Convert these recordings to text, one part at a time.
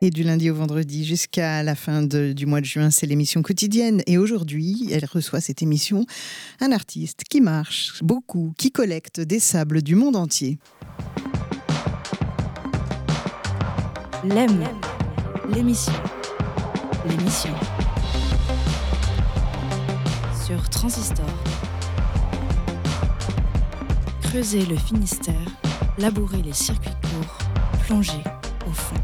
Et du lundi au vendredi jusqu'à la fin du mois de juin, c'est l'émission quotidienne. Et aujourd'hui, elle reçoit cette émission un artiste qui marche beaucoup, qui collecte des sables du monde entier. L'EM, l'émission sur Transistor. Creuser le Finistère, labourer les circuits courts, plonger au fond.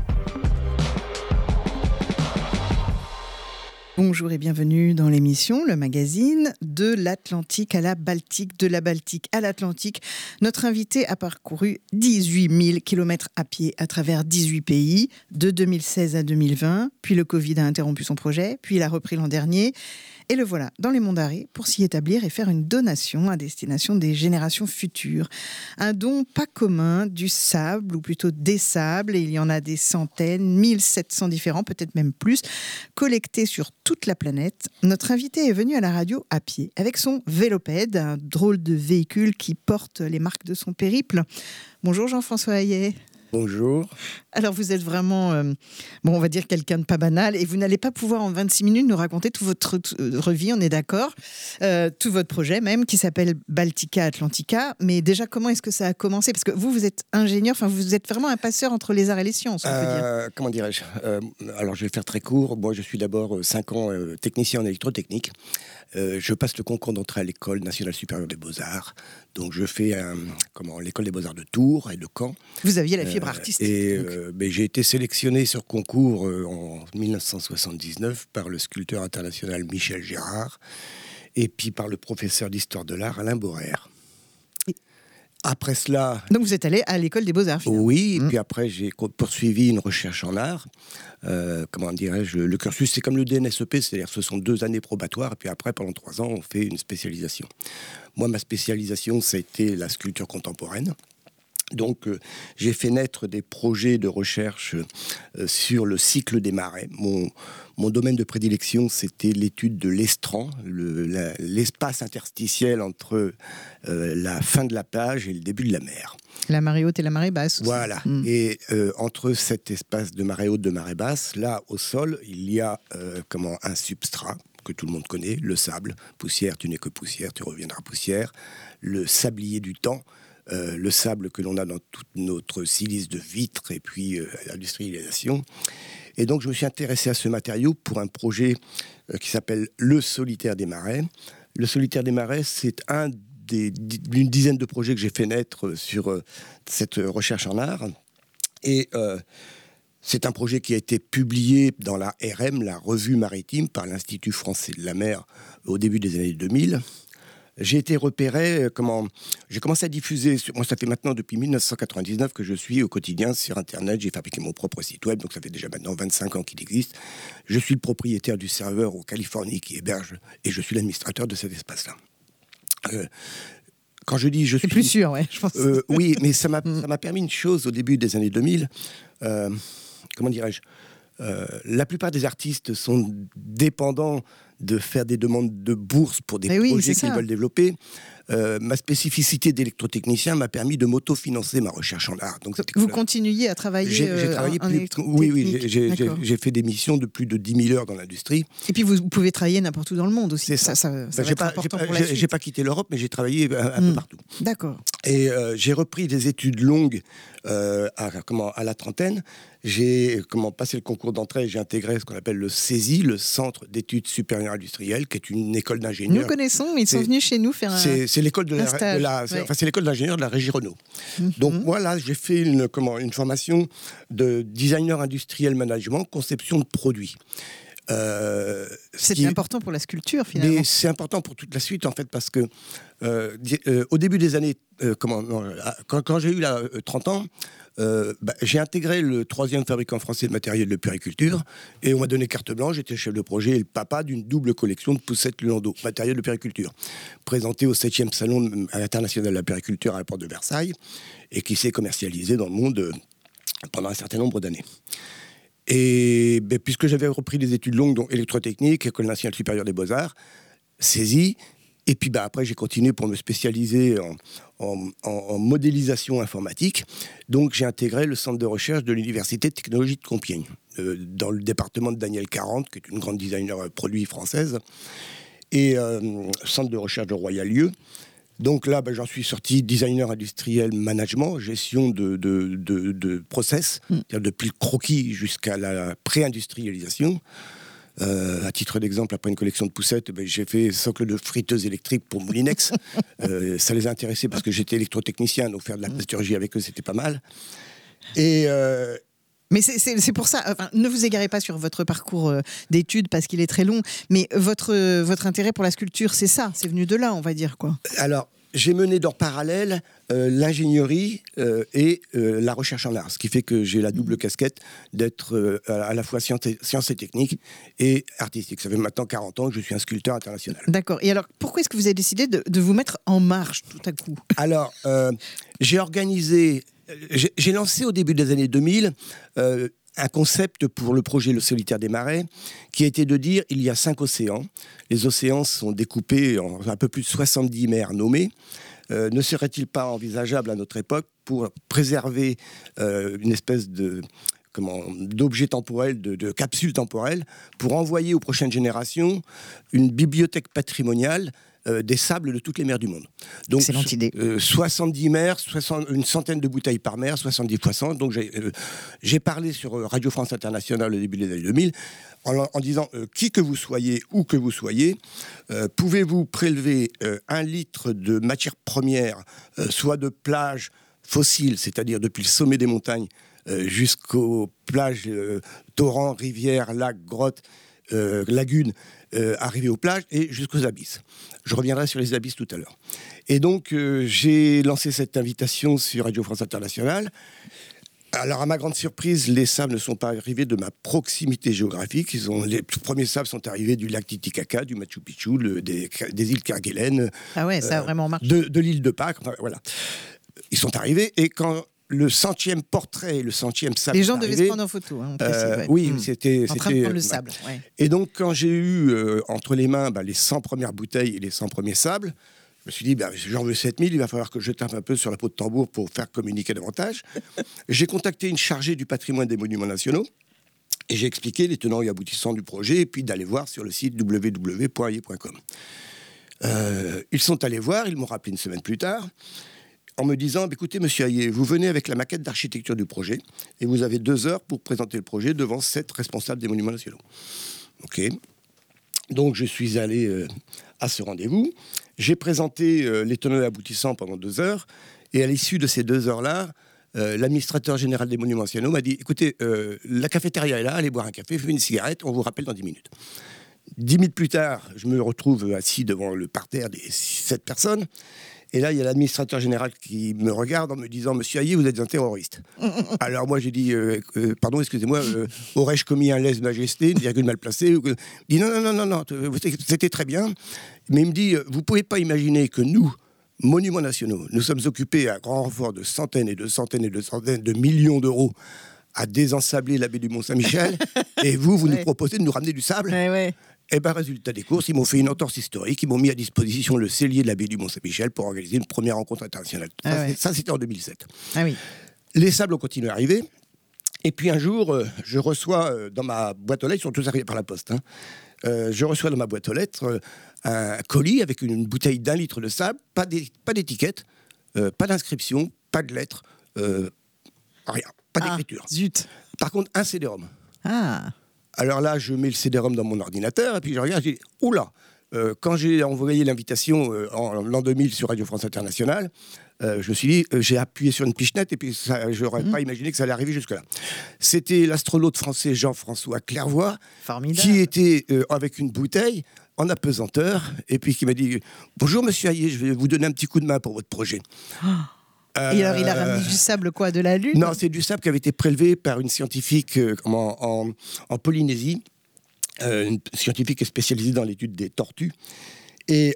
Bonjour et bienvenue dans l'émission, le magazine de l'Atlantique à la Baltique, de la Baltique à l'Atlantique. Notre invité a parcouru 18 000 km à pied à travers 18 pays, de 2016 à 2020. Puis le Covid a interrompu son projet, puis il a repris l'an dernier. Et le voilà dans les monts d'Arrée pour s'y établir et faire une donation à destination des générations futures. Un don pas commun du sable, ou plutôt des sables, et il y en a des centaines, 1700 différents, peut-être même plus, collectés sur toute la planète. Notre invité est venu à la radio à pied, avec son vélopède, un drôle de véhicule qui porte les marques de son périple. Bonjour Jean-François Hayet. Bonjour. Alors vous êtes vraiment, on va dire quelqu'un de pas banal, et vous n'allez pas pouvoir en 26 minutes nous raconter toute votre vie, on est d'accord, tout votre projet même, qui s'appelle Baltica Atlantica. Mais déjà, comment est-ce que ça a commencé ? Parce que vous êtes ingénieur, vous êtes vraiment un passeur entre les arts et les sciences, on peut dire. Comment dirais-je ? Alors je vais faire très court. Moi je suis d'abord 5 ans technicien en électrotechnique. Je passe le concours d'entrée à l'École nationale supérieure des beaux-arts. Donc je fais l'école des beaux-arts de Tours et de Caen. Vous aviez la fibre artistique. Mais j'ai été sélectionné sur concours en 1979 par le sculpteur international Michel Gérard et puis par le professeur d'histoire de l'art Alain Borer. Après cela... Donc vous êtes allé à l'école des beaux-arts, finalement. Oui, et puis après j'ai poursuivi une recherche en art. Le cursus, c'est comme le DNSEP, c'est-à-dire ce sont 2 années probatoires, et puis après, pendant 3 ans, on fait une spécialisation. Moi, ma spécialisation, ça a été la sculpture contemporaine. Donc, j'ai fait naître des projets de recherche sur le cycle des marais. Mon domaine de prédilection, c'était l'étude de l'estran, l'espace interstitiel entre la fin de la plage et le début de la mer. La marée haute et la marée basse. Aussi. Voilà. Et entre cet espace de marée haute, de marée basse, là, au sol, il y a un substrat que tout le monde connaît, le sable. Poussière, tu n'es que poussière, tu reviendras poussière. Le sablier du temps. Le sable que l'on a dans toute notre silice de vitre et puis l'industrialisation. Et donc, je me suis intéressé à ce matériau pour un projet qui s'appelle Le Solitaire des Marais. Le Solitaire des Marais, c'est d'une dizaine de projets que j'ai fait naître sur cette recherche en art. Et c'est un projet qui a été publié dans la RM, la revue maritime, par l'Institut français de la mer au début des années 2000. J'ai été repéré, j'ai commencé à diffuser, moi ça fait maintenant depuis 1999 que je suis au quotidien sur Internet, j'ai fabriqué mon propre site web, donc ça fait déjà maintenant 25 ans qu'il existe. Je suis le propriétaire du serveur en Californie qui héberge, et je suis l'administrateur de cet espace-là. Quand je dis je suis... C'est plus sûr, ouais, je pense. Oui, mais ça m'a permis une chose au début des années 2000, la plupart des artistes sont dépendants de faire des demandes de bourse pour des projets qu'ils veulent développer. Ma spécificité d'électrotechnicien m'a permis de m'autofinancer ma recherche en art. Donc, vous continuiez à travailler j'ai travaillé en électrotechnique. Oui, j'ai fait des missions de plus de 10 000 heures dans l'industrie. Et puis vous pouvez travailler n'importe où dans le monde aussi. C'est ça. Ça va être important pour la suite. J'ai pas quitté l'Europe, mais j'ai travaillé un peu partout. D'accord. Et j'ai repris des études longues à la trentaine. J'ai passé le concours d'entrée et j'ai intégré ce qu'on appelle le CESI, le Centre d'études supérieures industrielles, qui est une école d'ingénieurs. Nous connaissons, ils sont venus chez nous faire c'est l'école de c'est l'école d'ingénieurs de la régie Renault. Donc moi là, j'ai fait une formation de designer industriel management, conception de produits. C'est important pour la sculpture finalement. Mais c'est important pour toute la suite en fait parce que au début des années, quand j'ai eu 30 ans, j'ai intégré le 3e fabricant français de matériel de puériculture et on m'a donné carte blanche. J'étais chef de projet et le papa d'une double collection de poussettes Lulando, matériel de puériculture, présenté au 7e salon international de la puériculture à la porte de Versailles et qui s'est commercialisé dans le monde pendant un certain nombre d'années. Et puisque j'avais repris des études longues, dont électrotechnique, École nationale supérieure des beaux-arts, saisie, Et puis après, j'ai continué pour me spécialiser en modélisation informatique. Donc j'ai intégré le centre de recherche de l'Université de technologie de Compiègne, dans le département de Danielle 40, qui est une grande designer produit française, et centre de recherche de Royal-Lieu. Donc là, j'en suis sorti designer industriel management, gestion de process, c'est-à-dire depuis le croquis jusqu'à la pré-industrialisation. À titre d'exemple, après une collection de poussettes, j'ai fait socle de friteuse électrique pour Moulinex. Ça les a intéressés parce que j'étais électrotechnicien, donc faire de la plasturgie avec eux, c'était pas mal. Et mais c'est pour ça, enfin, ne vous égarez pas sur votre parcours d'études parce qu'il est très long, mais votre intérêt pour la sculpture, c'est ça, c'est venu de là, on va dire, quoi. Alors, j'ai mené en parallèle l'ingénierie et la recherche en art, ce qui fait que j'ai la double casquette d'être à la fois sciences et techniques et artistique. Ça fait maintenant 40 ans que je suis un sculpteur international. D'accord. Et alors, pourquoi est-ce que vous avez décidé de vous mettre en marche tout à coup ? Alors, j'ai lancé au début des années 2000 un concept pour le projet Le Solitaire des Marais, qui a été de dire il y a 5 océans. Les océans sont découpés en un peu plus de 70 mers nommées. Ne serait-il pas envisageable à notre époque, pour préserver une espèce d'objet temporel, de capsule temporelle, pour envoyer aux prochaines générations une bibliothèque patrimoniale des sables de toutes les mers du monde. Donc, excellente idée. 70 mers, une centaine de bouteilles par mer, 70 fois 100. Donc j'ai parlé sur Radio France Internationale au début des années 2000 en disant qui que vous soyez, où que vous soyez, pouvez-vous prélever 1 litre de matière première, soit de plages fossiles, c'est-à-dire depuis le sommet des montagnes jusqu'aux plages, torrents, rivières, lacs, grottes, lagunes, arriver aux plages et jusqu'aux abysses. Je reviendrai sur les abysses tout à l'heure. Et donc, j'ai lancé cette invitation sur Radio France Internationale. Alors, à ma grande surprise, les sables ne sont pas arrivés de ma proximité géographique. Les premiers sables sont arrivés du lac Titicaca, du Machu Picchu, des îles Kerguelen. Ah ouais, ça a vraiment marché. De l'île de Pâques, enfin, voilà. Ils sont arrivés et quand le 100e portrait et le 100e sable. Les gens devaient se prendre en photo, hein, on précise, ouais. Oui, c'était en train de prendre le sable. Ouais. Et donc, quand j'ai eu entre les mains les 100 premières bouteilles et les 100 premiers sables, je me suis dit, j'en veux 7000, il va falloir que je tape un peu sur la peau de tambour pour faire communiquer davantage. J'ai contacté une chargée du patrimoine des monuments nationaux et j'ai expliqué les tenants et aboutissants du projet et puis d'aller voir sur le site www.ailler.com. Ils sont allés voir, ils m'ont rappelé une semaine plus tard, en me disant, écoutez, monsieur Ayer, vous venez avec la maquette d'architecture du projet et vous avez 2 heures pour présenter le projet devant 7 responsables des monuments nationaux. Ok. Donc, je suis allé à ce rendez-vous. J'ai présenté les tenants et aboutissants pendant 2 heures. Et à l'issue de ces 2 heures-là, l'administrateur général des monuments nationaux m'a dit, écoutez, la cafétéria est là, allez boire un café, fumez une cigarette, on vous rappelle dans 10 minutes. 10 minutes plus tard, je me retrouve assis devant le parterre des 7 personnes. Et là, il y a l'administrateur général qui me regarde en me disant « Monsieur Ayer, vous êtes un terroriste. » Alors moi, j'ai dit « Pardon, excusez-moi, aurais-je commis un lèse-majesté, une virgule mal placée ?» Il dit « Non, c'était très bien. » Mais il me dit « Vous ne pouvez pas imaginer que nous, monuments nationaux, nous sommes occupés à grand renfort de centaines et de centaines et de centaines de millions d'euros à désensabler la baie du Mont-Saint-Michel, et vous nous proposez de nous ramener du sable ?» Et résultat des courses, ils m'ont fait une entorse historique, ils m'ont mis à disposition le cellier de la baie du Mont-Saint-Michel pour organiser une première rencontre internationale. Ça, c'était en 2007. Ah oui. Les sables ont continué à arriver. Et puis un jour, je reçois dans ma boîte aux lettres, ils sont tous arrivés par la poste, je reçois dans ma boîte aux lettres un colis avec une bouteille d'1 litre de sable, pas d'étiquette, pas d'inscription, pas de lettre, rien, pas d'écriture. Zut. Par contre, un CD-ROM. Ah. Alors là, je mets le CD-ROM dans mon ordinateur et puis je regarde, je dis « Oula !» Quand j'ai envoyé l'invitation en l'an 2000 sur Radio France Internationale, je me suis dit, j'ai appuyé sur une pichenette et puis je n'aurais pas imaginé que ça allait arriver jusque-là. C'était l'astronaute français Jean-François Clairvoy, qui était avec une bouteille en apesanteur et puis qui m'a dit « Bonjour monsieur Ayer, je vais vous donner un petit coup de main pour votre projet. » Et alors, il a ramené du sable, quoi, de la Lune ? Non, c'est du sable qui avait été prélevé par une scientifique en Polynésie, une scientifique spécialisée dans l'étude des tortues. Et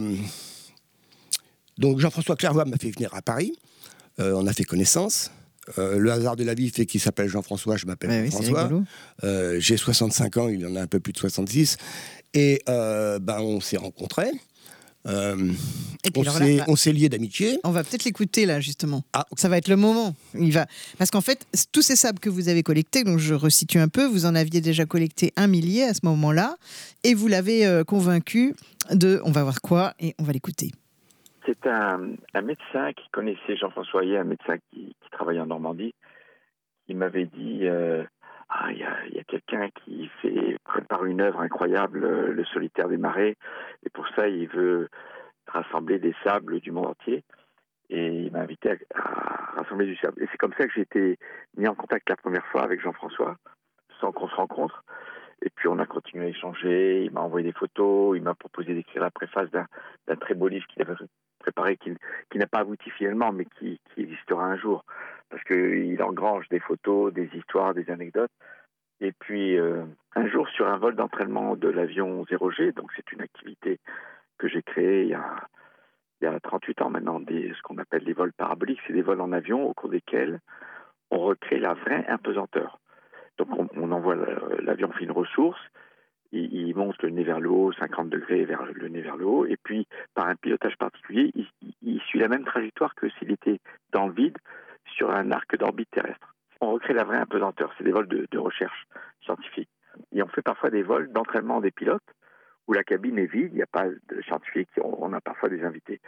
donc, Jean-François Clairvoy m'a fait venir à Paris. On a fait connaissance. Le hasard de la vie fait qu'il s'appelle Jean-François, je m'appelle François. J'ai 65 ans, il en a un peu plus de 66. Et on s'est rencontrés. Et puis on s'est liés d'amitié. On va peut-être l'écouter là, justement. Ah. Ça va être le moment. Parce qu'en fait, tous ces sables que vous avez collectés, donc je resitue un peu, vous en aviez déjà collecté 1 millier à ce moment-là, et vous l'avez convaincu on va voir quoi, et on va l'écouter. C'est un médecin qui connaissait Jean-François Hayet, un médecin qui travaille en Normandie. Il m'avait dit il y a quelqu'un qui prépare une œuvre incroyable, le solitaire des marais, et pour ça il veut rassembler des sables du monde entier, et il m'a invité à rassembler du sable. Et c'est comme ça que j'ai été mis en contact la première fois avec Jean-François, sans qu'on se rencontre. Et puis on a continué à échanger, il m'a envoyé des photos, il m'a proposé d'écrire la préface d'un très beau livre qu'il avait préparé, qui n'a pas abouti finalement, mais qui existera un jour, parce qu'il engrange des photos, des histoires, des anecdotes. Et puis un jour, sur un vol d'entraînement de l'avion 0G, donc c'est une activité que j'ai créée il y a 38 ans maintenant, ce qu'on appelle les vols paraboliques, c'est des vols en avion au cours desquels on recrée la vraie impesanteur. Donc on envoie l'avion fait une ressource, il monte le nez vers le haut, 50 degrés vers le nez vers le haut, et puis par un pilotage particulier, il suit la même trajectoire que s'il était dans le vide sur un arc d'orbite terrestre. On recrée la vraie impesanteur, c'est des vols de recherche scientifique. Et on fait parfois des vols d'entraînement des pilotes, où la cabine est vide, il n'y a pas de scientifiques, on a parfois des invités.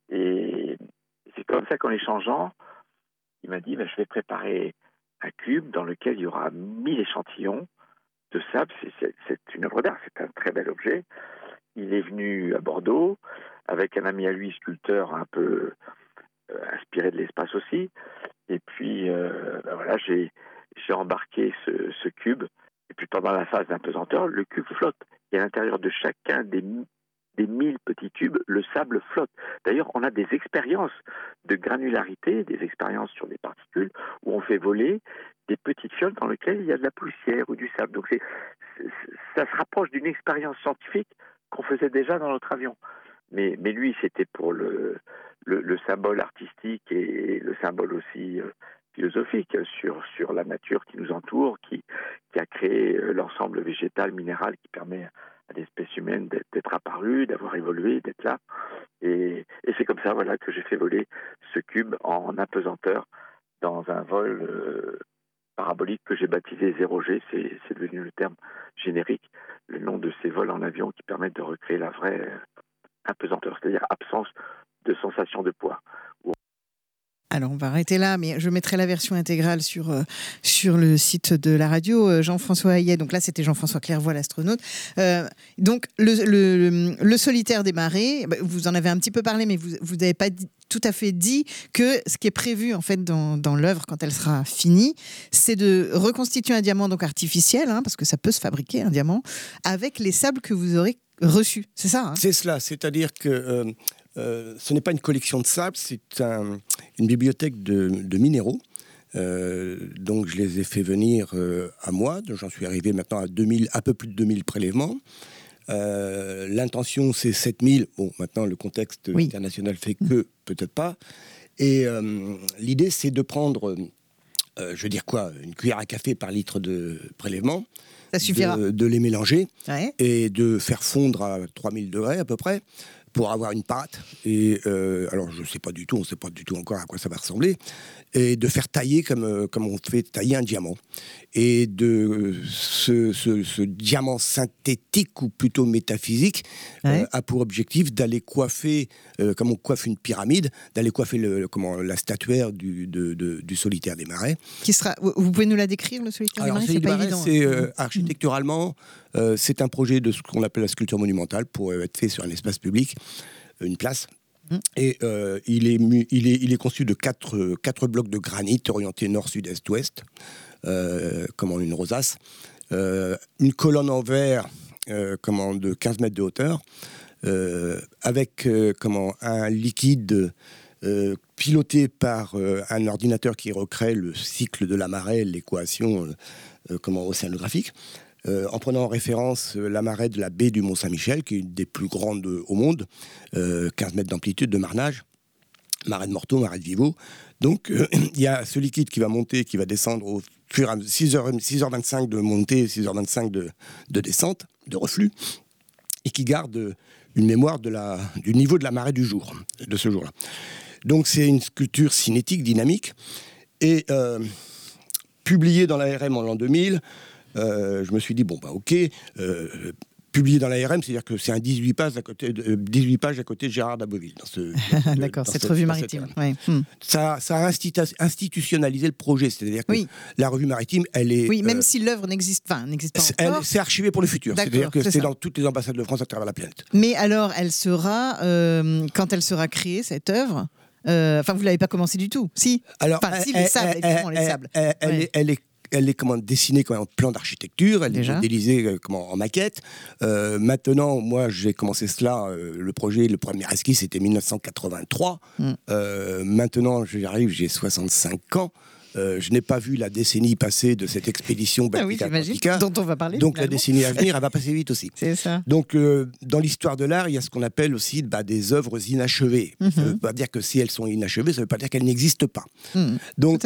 Et c'est comme ça qu'en échangeant, il m'a dit je vais préparer un cube dans lequel il y aura 1000 échantillons de sable. C'est une œuvre d'art, c'est un très bel objet. Il est venu à Bordeaux avec un ami à lui, sculpteur un peu inspiré de l'espace aussi. Et puis j'ai embarqué ce cube. Et puis pendant la phase d'impesanteur, le cube flotte. Et à l'intérieur de chacun des 1000 petits tubes, le sable flotte. D'ailleurs, on a des expériences de granularité, des expériences sur des particules, où on fait voler des petites fioles dans lesquelles il y a de la poussière ou du sable. Donc ça se rapproche d'une expérience scientifique qu'on faisait déjà dans notre avion. Mais lui, c'était pour le symbole artistique et le symbole aussi philosophique sur la nature qui nous entoure, qui a créé l'ensemble végétal, minéral qui permet à l'espèce humaine d'être apparue, d'avoir évolué, d'être là. Et c'est comme ça que j'ai fait voler ce cube en apesanteur dans un vol parabolique que j'ai baptisé 0G. C'est devenu le terme générique, le nom de ces vols en avion qui permettent de recréer la vraie apesanteur, c'est-à-dire absence de sensation de poids. Alors, on va arrêter là, mais je mettrai la version intégrale sur le site de la radio. Jean-François Hayet, donc là, c'était Jean-François Clairvoy, l'astronaute. Donc, le solitaire des marais, vous en avez un petit peu parlé, mais vous n'avez pas tout à fait dit que ce qui est prévu, en fait, dans l'œuvre, quand elle sera finie, c'est de reconstituer un diamant donc artificiel, parce que ça peut se fabriquer, un diamant, avec les sables que vous aurez reçus. C'est ça, C'est cela, c'est-à-dire que ce n'est pas une collection de sable, c'est une bibliothèque de minéraux. Donc je les ai fait venir à moi, j'en suis arrivé maintenant à un peu plus de 2000 prélèvements. L'intention c'est 7000, bon maintenant le contexte international fait que peut-être pas. Et l'idée c'est de prendre, une cuillère à café par litre de prélèvement. Ça suffira. De les mélanger et de faire fondre à 3000 degrés à peu près pour avoir une pâte. Et alors, on ne sait pas du tout encore à quoi ça va ressembler. Et de faire tailler comme on fait tailler un diamant. Et de ce diamant synthétique, ou plutôt métaphysique, a pour objectif d'aller coiffer, comme on coiffe une pyramide, d'aller coiffer la statuaire du solitaire des marais. Qui sera, vous pouvez nous la décrire, le solitaire des marais? C'est pas évident. Architecturalement, c'est un projet de ce qu'on appelle la sculpture monumentale pour être fait sur un espace public, une place. Et il est conçu de quatre blocs de granit orientés nord, sud, est, ouest, comme en une rosace. Une colonne en verre de 15 mètres de hauteur, avec un liquide piloté par un ordinateur qui recrée le cycle de la marée, l'équation océanographique. En prenant en référence la marée de la baie du Mont-Saint-Michel, qui est une des plus grandes au monde, 15 mètres d'amplitude de marnage, marée de Morteau, marée de Vivo. Donc, il y a ce liquide qui va monter, qui va descendre au fur et à mesure, 6h25 de montée, 6h25 de descente, de reflux. et qui garde une mémoire du niveau de la marée de ce jour-là. Donc c'est une sculpture cinétique, dynamique, et publiée dans l'ARM en l'an 2000, je me suis dit, ok, publié dans l'ARM, c'est-à-dire que c'est un 18 pages à côté de Gérard Daboville. D'accord, cette revue maritime. Ouais. Ça a institutionnalisé le projet, c'est-à-dire que la revue maritime, elle est... Oui, même si l'œuvre n'existe pas encore. C'est archivé pour le futur, c'est-à-dire que c'est dans toutes les ambassades de France à travers la planète. Mais alors, elle sera, quand elle sera créée, cette œuvre, vous ne l'avez pas commencé du tout, si? Alors, si, les sables, évidemment, les sables. Elle est dessinée en plan d'architecture, elle est modélisée en maquette. Maintenant, moi, j'ai commencé cela, le premier esquisse, c'était 1983. Maintenant, j'arrive, j'ai 65 ans. Je n'ai pas vu la décennie passée de cette expédition Baltica, dont on va parler. Donc la décennie à venir, elle va passer vite aussi. C'est ça. Donc dans l'histoire de l'art, il y a ce qu'on appelle aussi des œuvres inachevées. Ça ne veut pas dire que si elles sont inachevées, ça ne veut pas dire qu'elles n'existent pas. Donc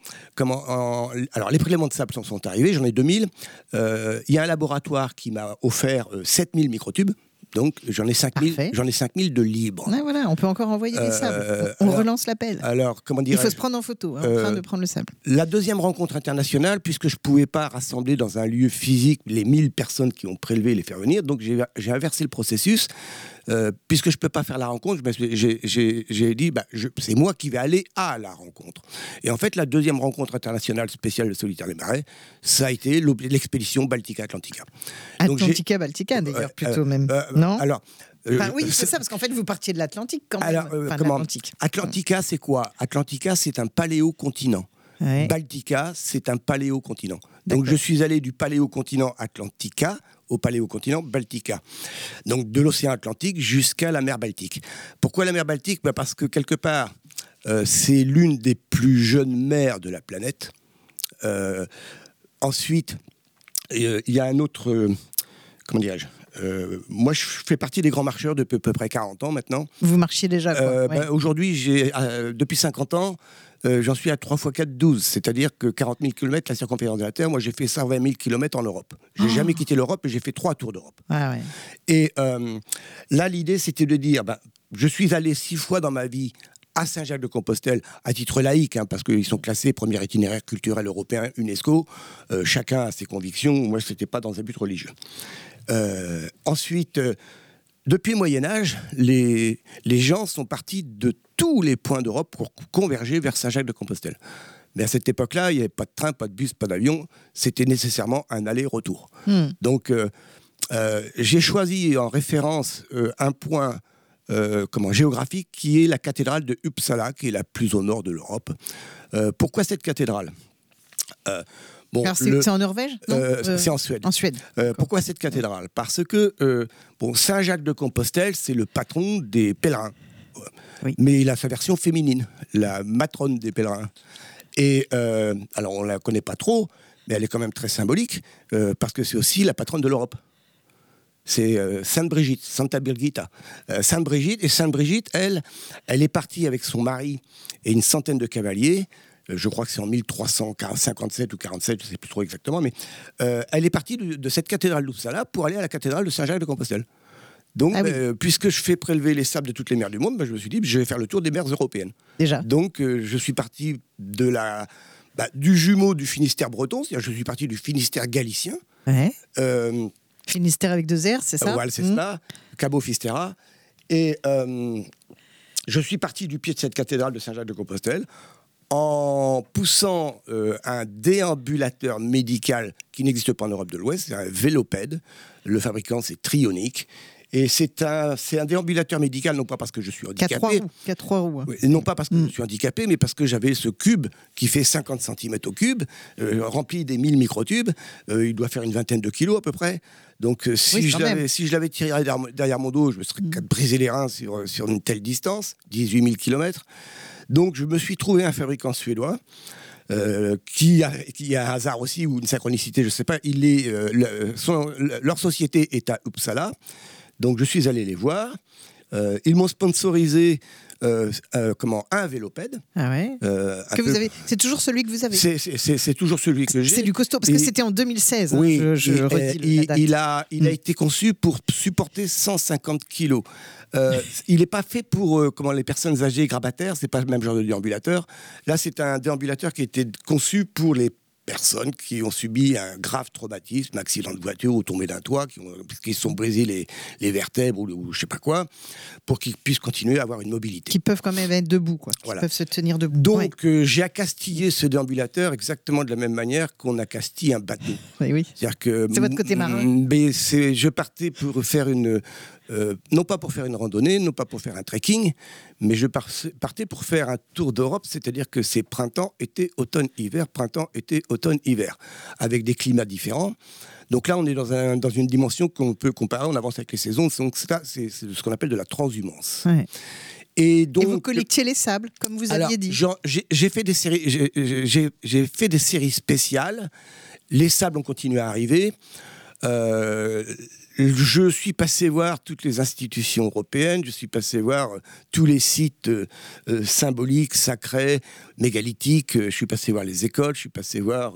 alors les prélèvements de sable sont arrivés, j'en ai 2000. Il y a un laboratoire qui m'a offert 7000 microtubes. Donc j'en ai 5000 de libres. Ouais, voilà, on peut encore envoyer des sables. On relance l'appel. Alors, comment dire, il faut se prendre en photo, en train de prendre le sable. La deuxième rencontre internationale, puisque je ne pouvais pas rassembler dans un lieu physique les 1000 personnes qui ont prélevé et les faire venir, donc j'ai inversé le processus. Puisque je ne peux pas faire la rencontre, j'ai dit, c'est moi qui vais aller à la rencontre. Et en fait, la deuxième rencontre internationale spéciale de Solitaire des Marais, ça a été l'expédition Baltica-Atlantica. Atlantica-Baltica, d'ailleurs, plutôt même. Non alors, oui, c'est ça, parce qu'en fait, vous partiez de l'Atlantique quand même. Atlantica, c'est quoi? Atlantica, c'est un paléocontinent. Ouais. Baltica, c'est un paléocontinent. Donc je suis allé du paléocontinent Atlantica au paléocontinent Baltica. Donc de l'océan Atlantique jusqu'à la mer Baltique. Pourquoi la mer Baltique? Parce que quelque part, c'est l'une des plus jeunes mers de la planète. Ensuite, il y a un autre... comment dirais-je? Moi, je fais partie des grands marcheurs depuis à peu près 40 ans maintenant. Vous marchiez déjà, quoi. Aujourd'hui, depuis 50 ans, j'en suis à 3 x 4, 12. C'est-à-dire que 40 000 km, la circonférence de la Terre, moi, j'ai fait 120 000 km en Europe. J'ai jamais quitté l'Europe et j'ai fait 3 tours d'Europe. Et là, l'idée, c'était de dire, je suis allé 6 fois dans ma vie à Saint-Jacques-de-Compostelle, à titre laïque, parce qu'ils sont classés premier itinéraire culturel européen UNESCO. Chacun a ses convictions. Moi, ce n'était pas dans un but religieux. Ensuite, depuis le Moyen-Âge, les gens sont partis de tous les points d'Europe pour converger vers Saint-Jacques-de-Compostelle. Mais à cette époque-là, il n'y avait pas de train, pas de bus, pas d'avion. C'était nécessairement un aller-retour. Donc, j'ai choisi en référence un point géographique qui est la cathédrale de Uppsala, qui est la plus au nord de l'Europe. Pourquoi cette cathédrale? C'est en Norvège? C'est en Suède. En Suède. Pourquoi cette cathédrale? Parce que Saint-Jacques-de-Compostelle, c'est le patron des pèlerins. Oui. Mais il a sa version féminine, la matrone des pèlerins. Et alors, on ne la connaît pas trop, mais elle est quand même très symbolique, parce que c'est aussi la patronne de l'Europe. C'est Sainte Brigitte, Santa Birgitta. Sainte Brigitte, elle est partie avec son mari et une centaine de cavaliers. Je crois que c'est en 1357 ou 47, je ne sais plus trop exactement, mais elle est partie de cette cathédrale d'Uppsala pour aller à la cathédrale de Saint-Jacques-de-Compostelle. Donc, puisque je fais prélever les sables de toutes les mers du monde, je me suis dit, je vais faire le tour des mers européennes. Déjà. Donc, je suis parti du jumeau du Finistère breton, c'est-à-dire je suis parti du Finistère galicien. Ouais. Finistère avec 2 R, c'est ça? Voilà, c'est ça, Cabo Fistera. Et je suis parti du pied de cette cathédrale de Saint-Jacques-de-Compostelle en poussant un déambulateur médical qui n'existe pas en Europe de l'Ouest, c'est un vélopède. Le fabricant, c'est Trionic. Et c'est un déambulateur médical, non pas parce que je suis handicapé. 4 roues. Hein. Oui, non pas parce que je suis handicapé, mais parce que j'avais ce cube qui fait 50 cm au cube, rempli des 1000 microtubes. Il doit faire une vingtaine de kilos à peu près. Donc si je l'avais tiré derrière mon dos, je me serais brisé les reins sur une telle distance, 18 000 km. Donc je me suis trouvé un fabricant suédois. Qui a un hasard aussi ou une synchronicité, je ne sais pas. Leur société est à Uppsala. Donc je suis allé les voir. Ils m'ont sponsorisé un vélopède. Ah ouais. C'est toujours celui que vous avez. C'est toujours celui que j'ai. C'est du costaud, parce que c'était en 2016. Oui, je redis la date. Il a été conçu pour supporter 150 kilos. Il n'est pas fait pour les personnes âgées grabataires, c'est pas le même genre de déambulateur. Là, c'est un déambulateur qui a été conçu pour les personnes qui ont subi un grave traumatisme, un accident de voiture ou tombé d'un toit, qui se sont brisés les vertèbres ou je sais pas quoi, pour qu'ils puissent continuer à avoir une mobilité. Qui peuvent quand même être debout, quoi. Voilà. Qui peuvent se tenir debout. Donc, j'ai accastillé ce déambulateur exactement de la même manière qu'on accastille un bateau. Oui. C'est-à-dire que c'est votre côté marin. Je partais pour faire non pas pour faire une randonnée, non pas pour faire un trekking, mais je partais pour faire un tour d'Europe, c'est-à-dire que c'est printemps, été, automne, hiver, printemps, été, automne, hiver, avec des climats différents. Donc là, on est dans une dimension qu'on peut comparer, on avance avec les saisons, donc c'est ce qu'on appelle de la transhumance. Ouais. Et vous collectiez les sables, comme vous aviez dit. J'ai fait des séries, j'ai fait des séries spéciales. Les sables ont continué à arriver. Je suis passé voir toutes les institutions européennes, je suis passé voir tous les sites symboliques, sacrés, mégalithiques, je suis passé voir les écoles, je suis passé voir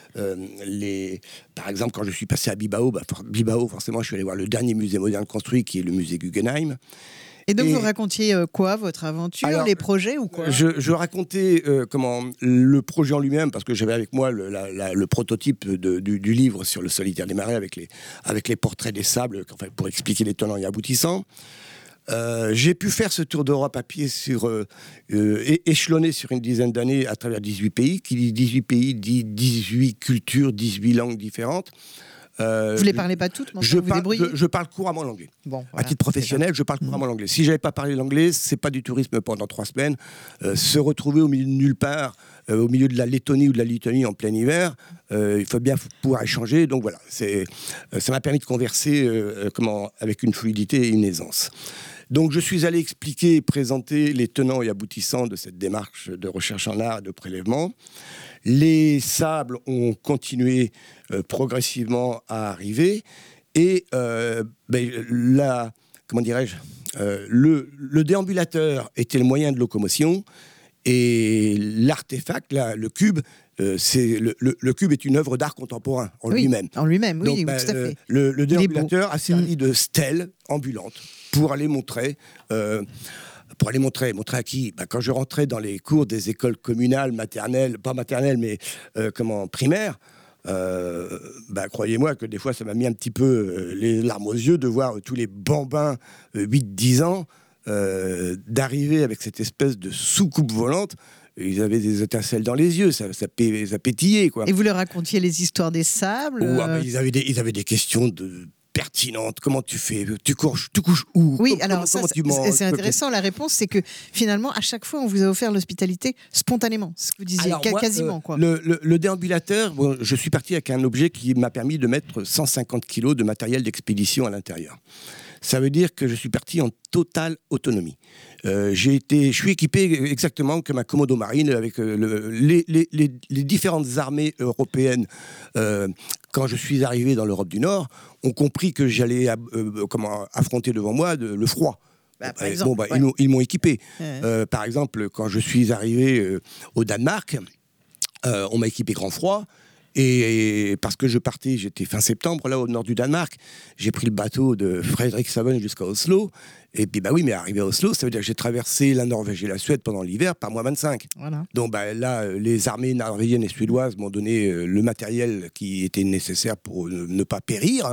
par exemple, quand je suis passé à Bilbao, forcément, je suis allé voir le dernier musée moderne construit, qui est le musée Guggenheim. Et donc, vous racontiez quoi, votre aventure, les projets ou quoi ? Je racontais le projet en lui-même, parce que j'avais avec moi le prototype du livre sur le solitaire des marais, avec les portraits des sables, pour expliquer les tenants et aboutissants. J'ai pu faire ce tour d'Europe à pied échelonné sur une dizaine d'années à travers 18 pays. Qui dit 18 pays dit 18 cultures, 18 langues différentes. Vous ne les parlez pas toutes, je parle couramment l'anglais. Bon, voilà, à titre professionnel, je parle couramment l'anglais. Si je n'avais pas parlé l'anglais, ce n'est pas du tourisme pendant 3 semaines. Se retrouver au milieu de nulle part, au milieu de la Lettonie ou de la Lituanie en plein hiver, il faut bien pouvoir échanger. Donc voilà, ça m'a permis de converser avec une fluidité et une aisance. Donc je suis allé expliquer et présenter les tenants et aboutissants de cette démarche de recherche en art et de prélèvement. Les sables ont continué progressivement à arriver et le déambulateur était le moyen de locomotion et l'artefact, le cube, le cube est une œuvre d'art contemporain en lui-même. En lui-même, oui, donc, tout à fait. Le déambulateur a servi de stèle ambulante pour aller montrer à qui ? Quand je rentrais dans les cours des écoles communales, maternelles, pas maternelles, mais primaires, croyez-moi que des fois, ça m'a mis un petit peu les larmes aux yeux de voir tous les bambins 8-10 ans d'arriver avec cette espèce de soucoupe volante. Ils avaient des étincelles dans les yeux, ça pétillait, quoi. Et vous leur racontiez les histoires des sables Ils avaient des questions pertinentes. Comment tu fais ? Tu couches où ? Oui, c'est intéressant. La réponse, c'est que finalement, à chaque fois, on vous a offert l'hospitalité spontanément. Ce que vous disiez, quasiment. Quoi. Le déambulateur, je suis parti avec un objet qui m'a permis de mettre 150 kilos de matériel d'expédition à l'intérieur. Ça veut dire que je suis parti en totale autonomie. Je suis équipé exactement comme un commodo marine avec les différentes armées européennes. Quand je suis arrivé dans l'Europe du Nord, ont compris que j'allais affronter devant moi le froid. Par exemple, ils m'ont équipé. Par exemple, quand je suis arrivé au Danemark, on m'a équipé grand froid. Et parce que j'étais fin septembre là au nord du Danemark, j'ai pris le bateau de Frederikshavn jusqu'à Oslo. Et puis mais arrivé à Oslo, ça veut dire que j'ai traversé la Norvège et la Suède pendant l'hiver par moins 25. Voilà. Donc là, les armées norvégiennes et suédoises m'ont donné le matériel qui était nécessaire pour ne pas périr.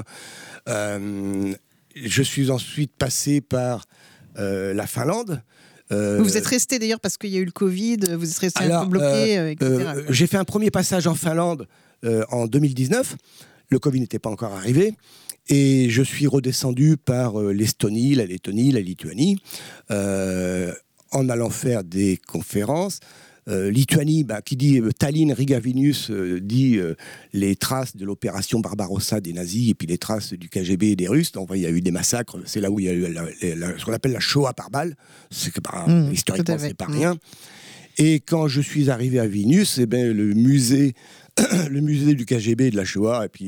Je suis ensuite passé par la Finlande. Vous êtes resté d'ailleurs parce qu'il y a eu le Covid, vous êtes resté un peu bloqué, etc. J'ai fait un premier passage en Finlande en 2019. Le Covid n'était pas encore arrivé. Et je suis redescendu par l'Estonie, la Lettonie, la Lituanie, en allant faire des conférences. Lituanie, qui dit Tallinn, Riga, Vilnius, dit les traces de l'opération Barbarossa des nazis et puis les traces du KGB et des Russes. Donc, il y a eu des massacres. C'est là où il y a eu ce qu'on appelle la Shoah par balle. C'est que historiquement, c'est pas rien. Et quand je suis arrivé à Vilnius, le musée du KGB et de la Shoah, et puis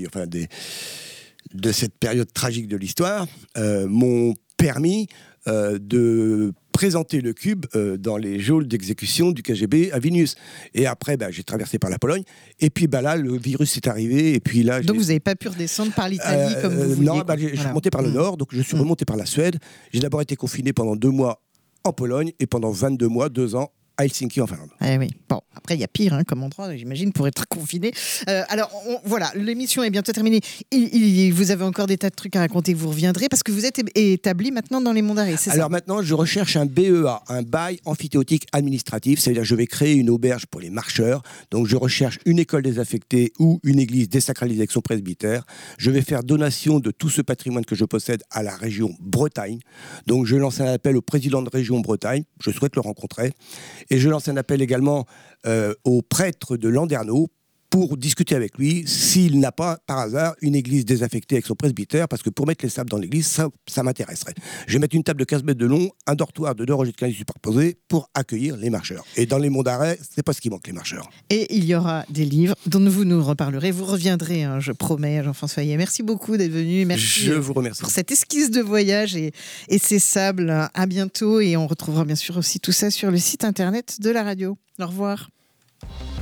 de cette période tragique de l'histoire, m'ont permis de présenter le cube dans les geôles d'exécution du KGB à Vilnius. Et après, j'ai traversé par la Pologne. Et puis là, le virus est arrivé. Et puis là, donc vous n'avez pas pu redescendre par l'Italie comme vous vouliez. Non, je suis remonté par le nord. Donc je suis remonté par la Suède. J'ai d'abord été confiné pendant 2 mois en Pologne et pendant 22 mois, 2 ans, à Helsinki en Finlande. Oui. Bon, après il y a pire comme endroit, j'imagine, pour être confiné. Alors voilà, l'émission est bientôt terminée. Vous avez encore des tas de trucs à raconter, vous reviendrez parce que vous êtes établi maintenant dans les Monts d'Arrée, c'est ça? Alors maintenant, je recherche un BEA, un bail emphytéotique administratif. C'est-à-dire que je vais créer une auberge pour les marcheurs. Donc je recherche une école désaffectée ou une église désacralisée avec son presbytère. Je vais faire donation de tout ce patrimoine que je possède à la région Bretagne. Donc je lance un appel au président de région Bretagne. Je souhaite le rencontrer. Et je lance un appel également au prêtre de Landerneau pour discuter avec lui s'il n'a pas, par hasard, une église désaffectée avec son presbytère, parce que pour mettre les sables dans l'église, ça m'intéresserait. Je vais mettre une table de 15 mètres de long, un dortoir de 2 rangées de 15 superposés pour accueillir les marcheurs. Et dans les Monts d'Arrée, c'est pas ce qui manque, les marcheurs. Et il y aura des livres dont vous nous reparlerez. Vous reviendrez, je promets, Jean-François Hayet. Merci beaucoup d'être venu. Merci je vous remercie pour cette esquisse de voyage et ces sables. À bientôt. Et on retrouvera bien sûr aussi tout ça sur le site internet de la radio. Au revoir.